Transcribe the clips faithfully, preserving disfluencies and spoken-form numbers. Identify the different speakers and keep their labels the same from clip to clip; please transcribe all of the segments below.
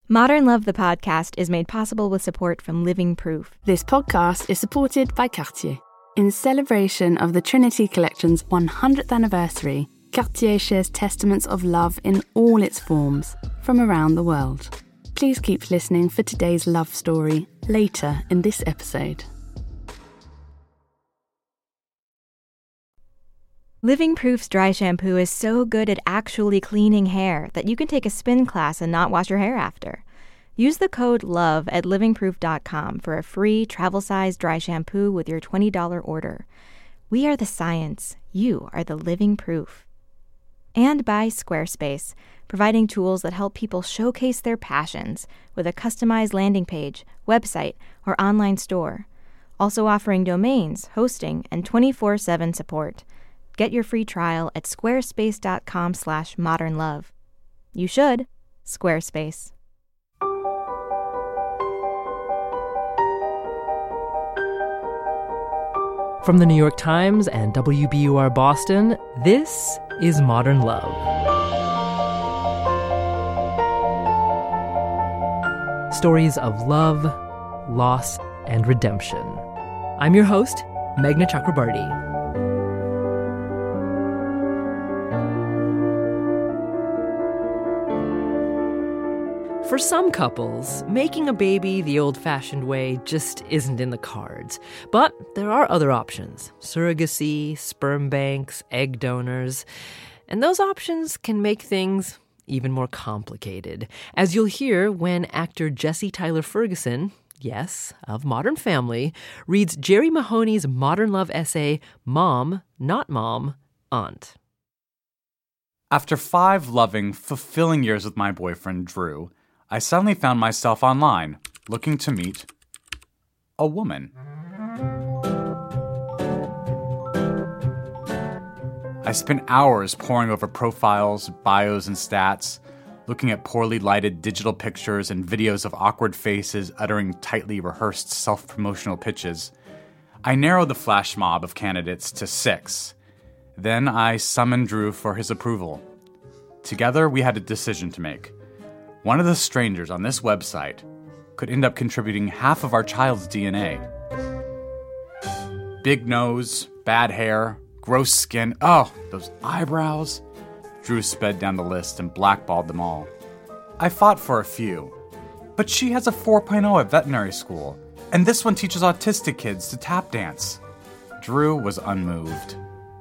Speaker 1: Modern Love, the podcast, is made possible with support from Living Proof.
Speaker 2: This podcast is supported by Cartier. In celebration of the Trinity Collection's one hundredth anniversary, Cartier shares testaments of love in all its forms from around the world. Please keep listening for today's love story later in this episode.
Speaker 1: Living Proof's dry shampoo is so good at actually cleaning hair that you can take a spin class and not wash your hair after. Use the code LOVE at living proof dot com for a free travel-size dry shampoo with your twenty dollars order. We are the science. You are the living proof. And by Squarespace, providing tools that help people showcase their passions with a customized landing page, website, or online store. Also offering domains, hosting, and twenty-four seven support. Get your free trial at squarespace.com slash modernlove. You should. Squarespace.
Speaker 3: From the New York Times and W B U R Boston, this is Modern Love. Stories of love, loss, and redemption. I'm your host, Meghna Chakrabarty. For some couples, making a baby the old-fashioned way just isn't in the cards. But there are other options: surrogacy, sperm banks, egg donors. And those options can make things even more complicated, as you'll hear when actor Jesse Tyler Ferguson, yes, of Modern Family, reads Jerry Mahoney's Modern Love essay, Mom, Not Mom, Aunt.
Speaker 4: After five loving, fulfilling years with my boyfriend, Drew, I suddenly found myself online, looking to meet a woman. I spent hours poring over profiles, bios, and stats, looking at poorly lighted digital pictures and videos of awkward faces uttering tightly rehearsed self-promotional pitches. I narrowed the flash mob of candidates to six. Then I summoned Drew for his approval. Together, we had a decision to make. One of the strangers on this website could end up contributing half of our child's D N A. Big nose, bad hair, gross skin. Oh, those eyebrows. Drew sped down the list and blackballed them all. I fought for a few, but she has a four point oh at veterinary school, and this one teaches autistic kids to tap dance. Drew was unmoved.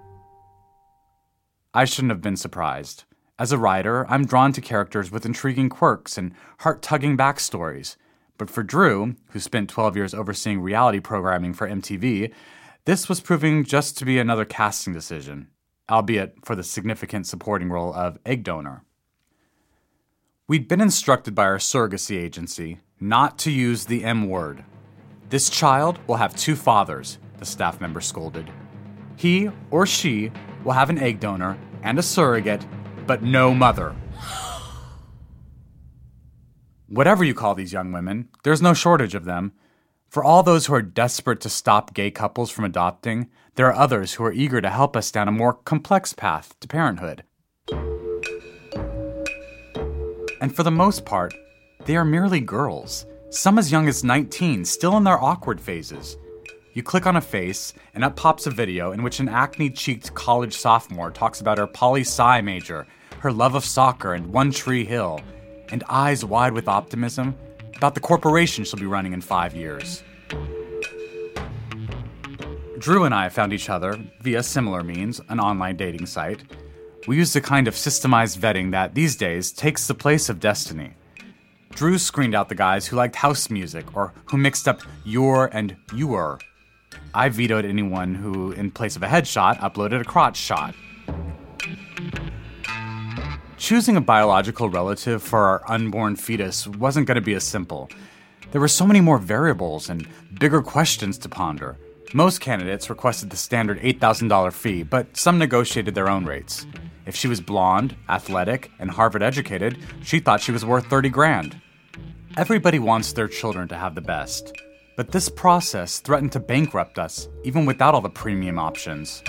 Speaker 4: I shouldn't have been surprised. As a writer, I'm drawn to characters with intriguing quirks and heart-tugging backstories. But for Drew, who spent twelve years overseeing reality programming for M T V, this was proving just to be another casting decision, albeit for the significant supporting role of egg donor. We'd been instructed by our surrogacy agency not to use the M word. This child will have two fathers, the staff member scolded. He or she will have an egg donor and a surrogate, but no mother. Whatever you call these young women, there's no shortage of them. For all those who are desperate to stop gay couples from adopting, there are others who are eager to help us down a more complex path to parenthood. And for the most part, they are merely girls, some as young as nineteen, still in their awkward phases. You click on a face, and up pops a video in which an acne-cheeked college sophomore talks about her poli-sci major, her love of soccer and One Tree Hill, and eyes wide with optimism about the corporation she'll be running in five years. Drew and I found each other via similar means, an online dating site. We used a kind of systemized vetting that, these days, takes the place of destiny. Drew screened out the guys who liked house music or who mixed up your and your. I vetoed anyone who, in place of a headshot, uploaded a crotch shot. Choosing a biological relative for our unborn fetus wasn't going to be as simple. There were so many more variables and bigger questions to ponder. Most candidates requested the standard eight thousand dollars fee, but some negotiated their own rates. If she was blonde, athletic, and Harvard-educated, she thought she was worth thirty grand. Everybody wants their children to have the best, but this process threatened to bankrupt us, even without all the premium options.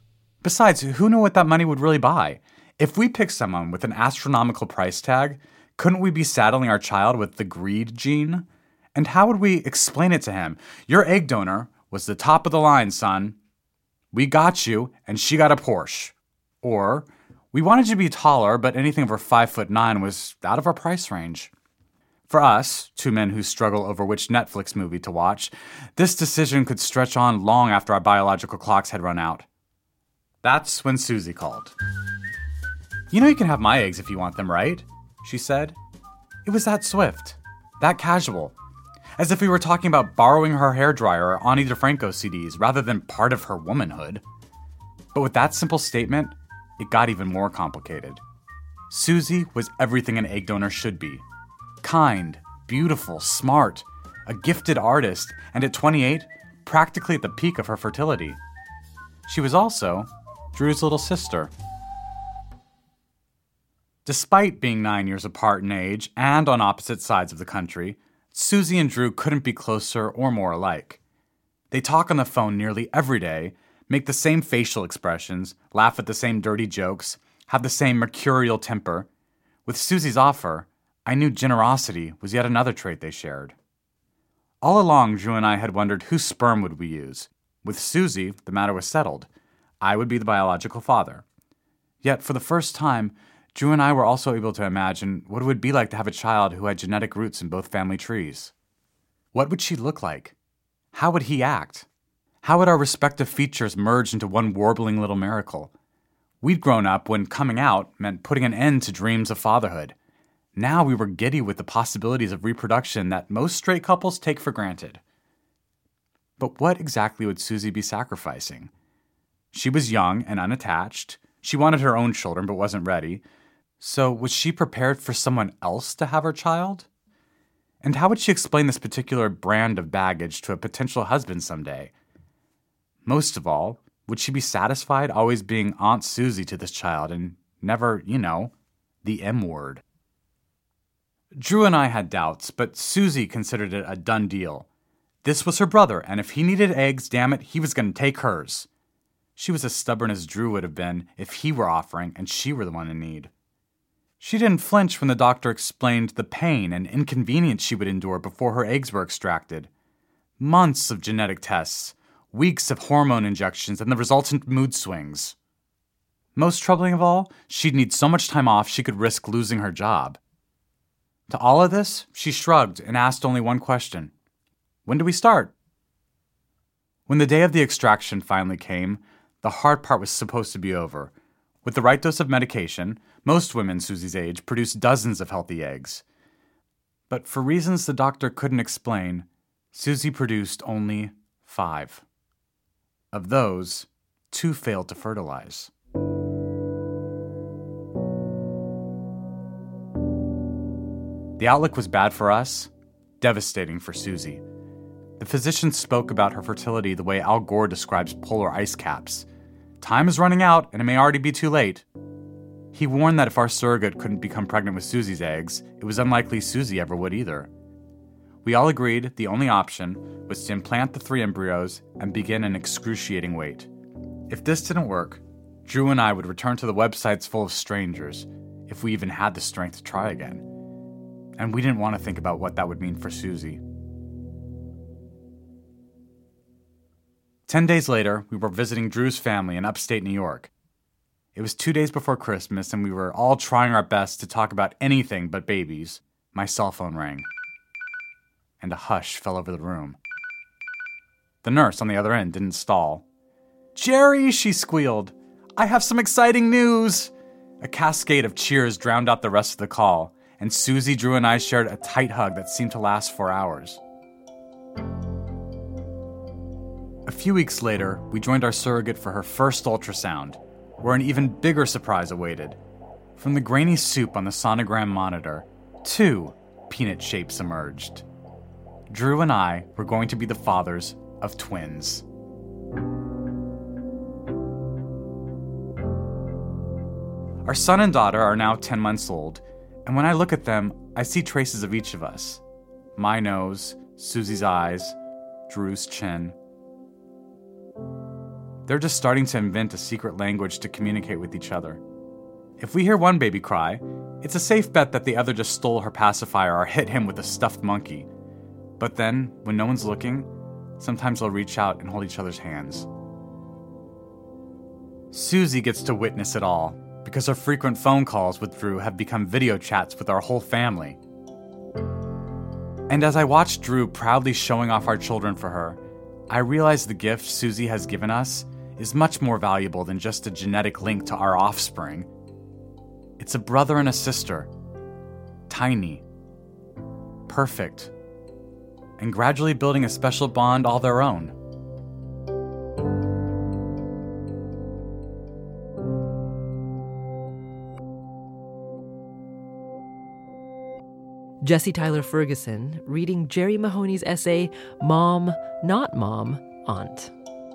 Speaker 4: Besides, who knew what that money would really buy? If we picked someone with an astronomical price tag, Couldn't we be saddling our child with the greed gene? And how would we explain it to him? Your egg donor was the top of the line, son. We got you, and she got a Porsche. Or, we wanted you to be taller, but anything over five foot nine was out of our price range. For us, two men who struggle over which Netflix movie to watch, this decision could stretch on long after our biological clocks had run out. That's when Susie called. You know you can have my eggs if you want them, right? She said. It was that swift, that casual, as if we were talking about borrowing her hairdryer or Ani DeFranco C Ds rather than part of her womanhood. But with that simple statement, it got even more complicated. Susie was everything an egg donor should be. Kind, beautiful, smart, a gifted artist, and at twenty-eight, practically at the peak of her fertility. She was also Drew's little sister. Despite being nine years apart in age and on opposite sides of the country, Susie and Drew couldn't be closer or more alike. They talk on the phone nearly every day, make the same facial expressions, laugh at the same dirty jokes, have the same mercurial temper. With Susie's offer, I knew generosity was yet another trait they shared. All along, Drew and I had wondered whose sperm would we use. With Susie, the matter was settled. I would be the biological father. Yet, for the first time, Drew and I were also able to imagine what it would be like to have a child who had genetic roots in both family trees. What would she look like? How would he act? How would our respective features merge into one warbling little miracle? We'd grown up when coming out meant putting an end to dreams of fatherhood. Now we were giddy with the possibilities of reproduction that most straight couples take for granted. But what exactly would Susie be sacrificing? She was young and unattached. She wanted her own children but wasn't ready. So was she prepared for someone else to have her child? And how would she explain this particular brand of baggage to a potential husband someday? Most of all, would she be satisfied always being Aunt Susie to this child and never, you know, the M word? Drew and I had doubts, but Susie considered it a done deal. This was her brother, and if he needed eggs, damn it, he was going to take hers. She was as stubborn as Drew would have been if he were offering and she were the one in need. She didn't flinch when the doctor explained the pain and inconvenience she would endure before her eggs were extracted. Months of genetic tests, weeks of hormone injections, and the resultant mood swings. Most troubling of all, she'd need so much time off she could risk losing her job. To all of this, she shrugged and asked only one question. When do we start? When the day of the extraction finally came, the hard part was supposed to be over. With the right dose of medication, most women Susie's age produce dozens of healthy eggs. But for reasons the doctor couldn't explain, Susie produced only five. Of those, two failed to fertilize. The outlook was bad for us, devastating for Susie. The physician spoke about her fertility the way Al Gore describes polar ice caps. Time is running out, and it may already be too late. He warned that if our surrogate couldn't become pregnant with Susie's eggs, it was unlikely Susie ever would either. We all agreed the only option was to implant the three embryos and begin an excruciating wait. If this didn't work, Drew and I would return to the websites full of strangers, if we even had the strength to try again. And we didn't want to think about what that would mean for Susie. Ten days later, we were visiting Drew's family in upstate New York. It was two days before Christmas, and we were all trying our best to talk about anything but babies. My cell phone rang, and a hush fell over the room. The nurse on the other end didn't stall. "Jerry," she squealed, "I have some exciting news!" A cascade of cheers drowned out the rest of the call, and Susie, Drew, and I shared a tight hug that seemed to last for hours. A few weeks later, we joined our surrogate for her first ultrasound, where an even bigger surprise awaited. From the grainy soup on the sonogram monitor, two peanut shapes emerged. Drew and I were going to be the fathers of twins. Our son and daughter are now ten months old, and when I look at them, I see traces of each of us. My nose, Susie's eyes, Drew's chin. They're just starting to invent a secret language to communicate with each other. If we hear one baby cry, it's a safe bet that the other just stole her pacifier or hit him with a stuffed monkey. But then, when no one's looking, sometimes they'll reach out and hold each other's hands. Susie gets to witness it all, because her frequent phone calls with Drew have become video chats with our whole family. And as I watch Drew proudly showing off our children for her, I realize the gift Susie has given us is much more valuable than just a genetic link to our offspring. It's a brother and a sister, tiny, perfect, and gradually building a special bond all their own.
Speaker 3: Jesse Tyler Ferguson reading Jerry Mahoney's essay, Mom, Not Mom, Aunt.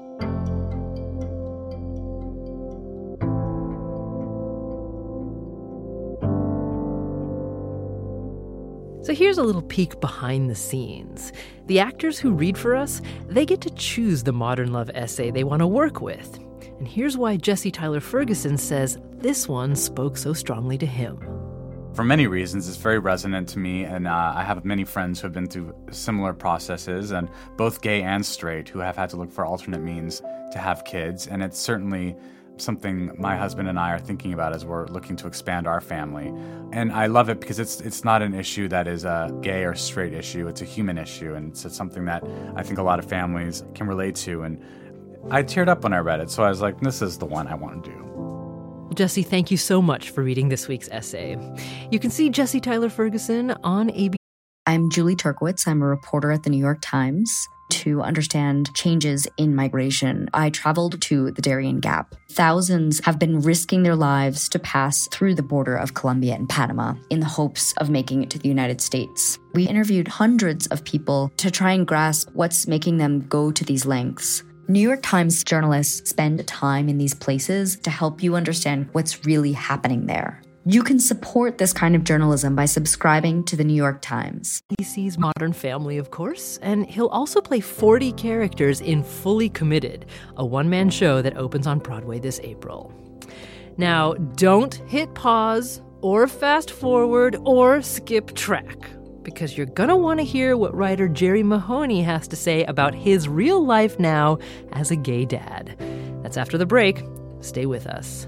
Speaker 3: So here's a little peek behind the scenes. The actors who read for us, they get to choose the modern love essay they want to work with. And here's why Jesse Tyler Ferguson says this one spoke so strongly to him.
Speaker 4: For many reasons, it's very resonant to me, and uh, I have many friends who have been through similar processes, and both gay and straight, who have had to look for alternate means to have kids, and it's certainly something my husband and I are thinking about as we're looking to expand our family. And I love it because it's it's not an issue that is a gay or straight issue, it's a human issue, and it's, it's something that I think a lot of families can relate to, and I teared up when I read it, so I was like, this is the one I want to do.
Speaker 3: Jesse, thank you so much for reading this week's essay. You can see Jesse Tyler Ferguson on A B C.
Speaker 5: I'm Julie Turkowitz. I'm a reporter at the New York Times. To understand changes in migration, I traveled to the Darien Gap. Thousands have been risking their lives to pass through the border of Colombia and Panama in the hopes of making it to the United States. We interviewed hundreds of people to try and grasp what's making them go to these lengths. New York Times journalists spend time in these places to help you understand what's really happening there. You can support this kind of journalism by subscribing to the New York Times.
Speaker 3: A B C's Modern Family, of course, and he'll also play forty characters in Fully Committed, a one-man show that opens on Broadway this April. Now, don't hit pause or fast forward or skip track, because you're gonna want to hear what writer Jerry Mahoney has to say about his real life now as a gay dad. That's after the break. Stay with us.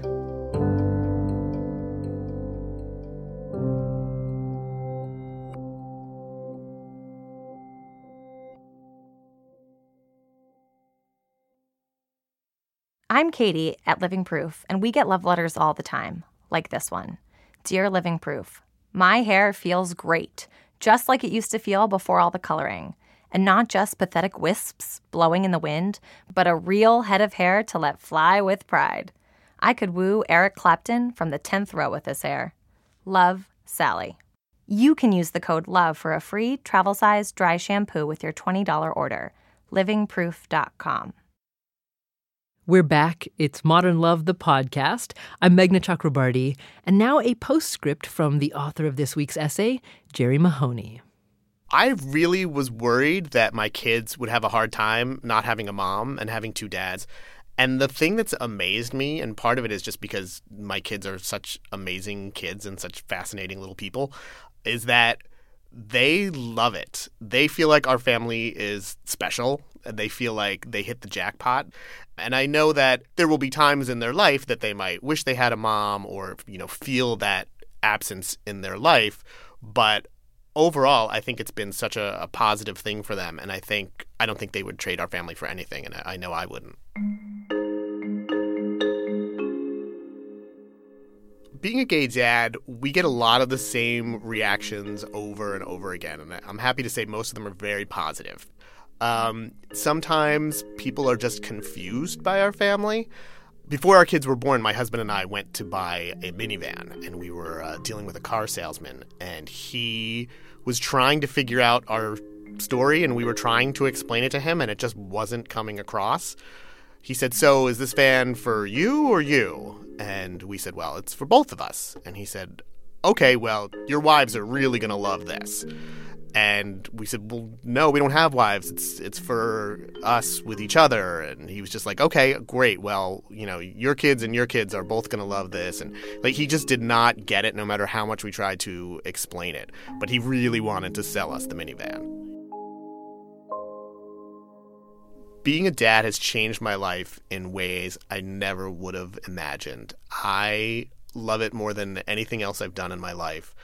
Speaker 1: I'm Katie at Living Proof, and we get love letters all the time, like this one. Dear Living Proof, my hair feels great, just like it used to feel before all the coloring. And not just pathetic wisps blowing in the wind, but a real head of hair to let fly with pride. I could woo Eric Clapton from the tenth row with this hair. Love, Sally. You can use the code LOVE for a free travel-sized dry shampoo with your twenty dollars order. living proof dot com.
Speaker 3: We're back. It's Modern Love, the podcast. I'm Meghna Chakrabarti, and now a postscript from the author of this week's essay, Jerry Mahoney.
Speaker 6: I really was worried that my kids would have a hard time not having a mom and having two dads. And the thing that's amazed me, and part of it is just because my kids are such amazing kids and such fascinating little people, is that they love it. They feel like our family is special, and they feel like they hit the jackpot. And I know that there will be times in their life that they might wish they had a mom or, you know, feel that absence in their life. But overall, I think it's been such a, a positive thing for them. And I think I don't think they would trade our family for anything. And I, I know I wouldn't. Being a gay dad, we get a lot of the same reactions over and over again. And I'm happy to say most of them are very positive. Um, sometimes people are just confused by our family. Before our kids were born, my husband and I went to buy a minivan, and we were uh, dealing with a car salesman, and he was trying to figure out our story, and we were trying to explain it to him, and it just wasn't coming across. He said, so is this van for you or you? And we said, well, it's for both of us. And he said, okay, well, your wives are really going to love this. And we said, well, no, we don't have wives. It's it's for us with each other. And he was just like, okay, great. Well, you know, your kids and your kids are both going to love this. And like, he just did not get it no matter how much we tried to explain it. But he really wanted to sell us the minivan. Being a dad has changed my life in ways I never would have imagined. I love it more than anything else I've done in my life.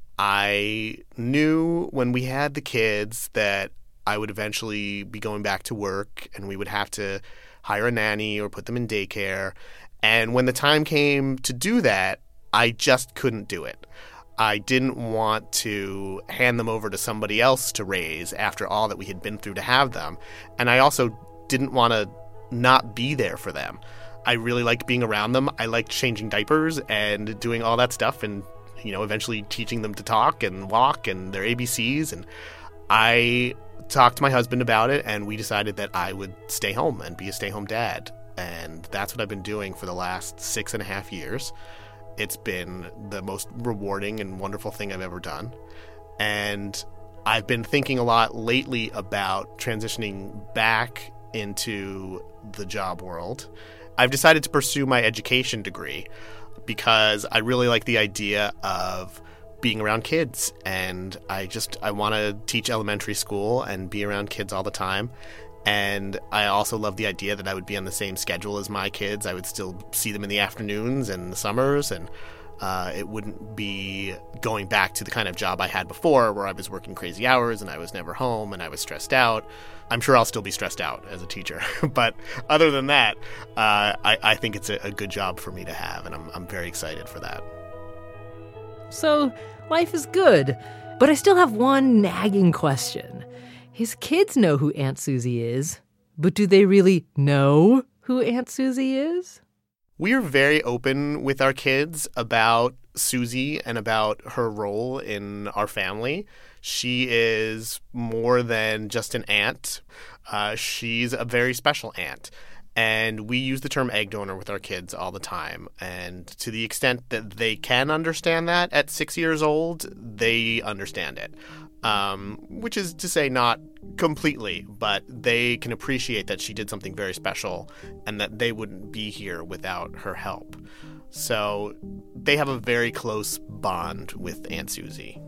Speaker 6: I knew when we had the kids that I would eventually be going back to work and we would have to hire a nanny or put them in daycare. And when the time came to do that, I just couldn't do it. I didn't want to hand them over to somebody else to raise after all that we had been through to have them. And I also didn't want to not be there for them. I really liked being around them. I liked changing diapers and doing all that stuff and, you know, eventually teaching them to talk and walk and their A B Cs. And I talked to my husband about it, and we decided that I would stay home and be a stay-home dad. And that's what I've been doing for the last six and a half years. It's been the most rewarding and wonderful thing I've ever done. And I've been thinking a lot lately about transitioning back into the job world. I've decided to pursue my education degree because I really like the idea of being around kids, and I just I want to teach elementary school and be around kids all the time. And I also love the idea that I would be on the same schedule as my kids. I would still see them in the afternoons and the summers, and uh, it wouldn't be going back to the kind of job I had before where I was working crazy hours and I was never home and I was stressed out. I'm sure I'll still be stressed out as a teacher. But other than that, uh, I, I think it's a, a good job for me to have, and I'm, I'm very excited for that.
Speaker 3: So, life is good, but I still have one nagging question. His kids know who Aunt Susie is, but do they really know who Aunt Susie is?
Speaker 6: We're very open with our kids about Susie and about her role in our family. She is more than just an aunt. Uh, she's a very special aunt. And we use the term egg donor with our kids all the time. And to the extent that they can understand that at six years old, they understand it. Um, which is to say not completely, but they can appreciate that she did something very special and that they wouldn't be here without her help. So they have a very close bond with Aunt Susie.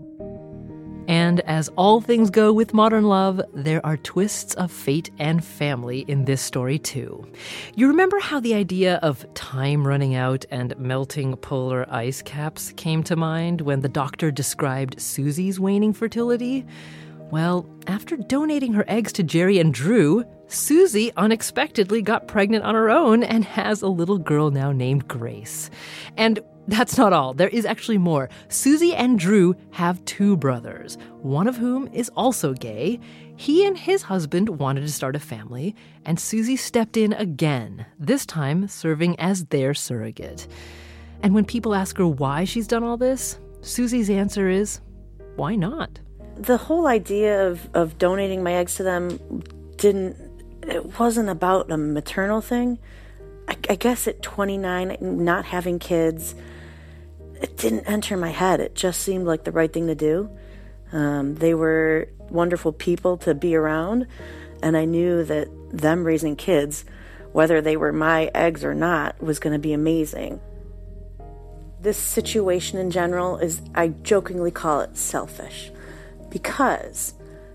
Speaker 3: And as all things go with modern love, there are twists of fate and family in this story too. You remember how the idea of time running out and melting polar ice caps came to mind when the doctor described Susie's waning fertility? Well, after donating her eggs to Jerry and Drew, Susie unexpectedly got pregnant on her own and has a little girl now named Grace. And that's not all. There is actually more. Susie and Drew have two brothers, one of whom is also gay. He and his husband wanted to start a family, and Susie stepped in again, this time serving as their surrogate. And when people ask her why she's done all this, Susie's answer is, why not?
Speaker 7: The whole idea of, of donating my eggs to them didn't, it wasn't about a maternal thing. I, I guess at twenty-nine, not having kids, it didn't enter my head. It just seemed like the right thing to do. Um, they were wonderful people to be around, and I knew that them raising kids, whether they were my eggs or not, was going to be amazing. This situation in general is, I jokingly call it selfish, because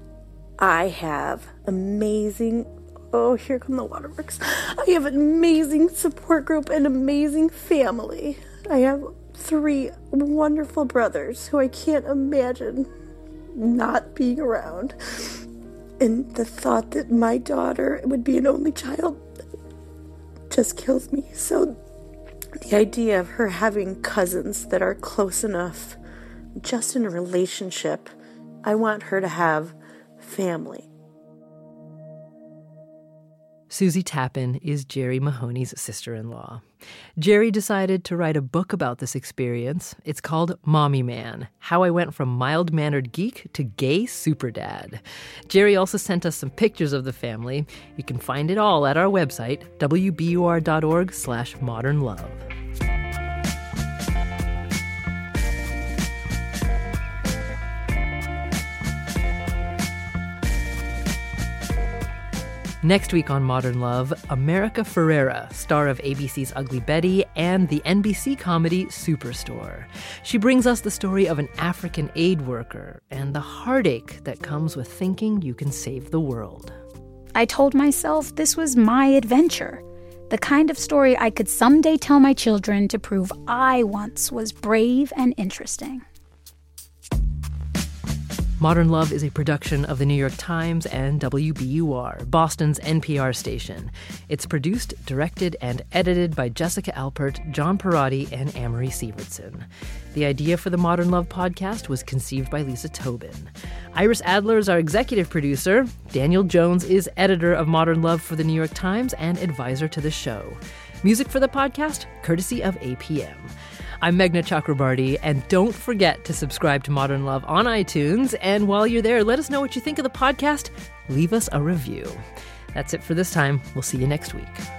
Speaker 7: I have amazing, oh, here come the waterworks. I have an amazing support group and amazing family. I have three wonderful brothers who I can't imagine not being around. And the thought that my daughter would be an only child just kills me. So the idea of her having cousins that are close enough, just in a relationship, I want her to have family.
Speaker 3: Susie Tappan is Jerry Mahoney's sister-in-law. Jerry decided to write a book about this experience. It's called Mommy Man, How I Went From Mild-Mannered Geek to Gay Superdad. Jerry also sent us some pictures of the family. You can find it all at our website, w b u r dot org slash modern love. Next week on Modern Love, America Ferrera, star of A B C's Ugly Betty and the N B C comedy Superstore. She brings us the story of an African aid worker and the heartache that comes with thinking you can save the world.
Speaker 8: I told myself this was my adventure, the kind of story I could someday tell my children to prove I once was brave and interesting.
Speaker 3: Modern Love is a production of the New York Times and W B U R, Boston's N P R station. It's produced, directed, and edited by Jessica Alpert, John Perotti, and Amory Sievertson. The idea for the Modern Love podcast was conceived by Lisa Tobin. Iris Adler is our executive producer. Daniel Jones is editor of Modern Love for the New York Times and advisor to the show. Music for the podcast, courtesy of A P M. I'm Meghna Chakrabarty, and don't forget to subscribe to Modern Love on iTunes. And while you're there, let us know what you think of the podcast. Leave us a review. That's it for this time. We'll see you next week.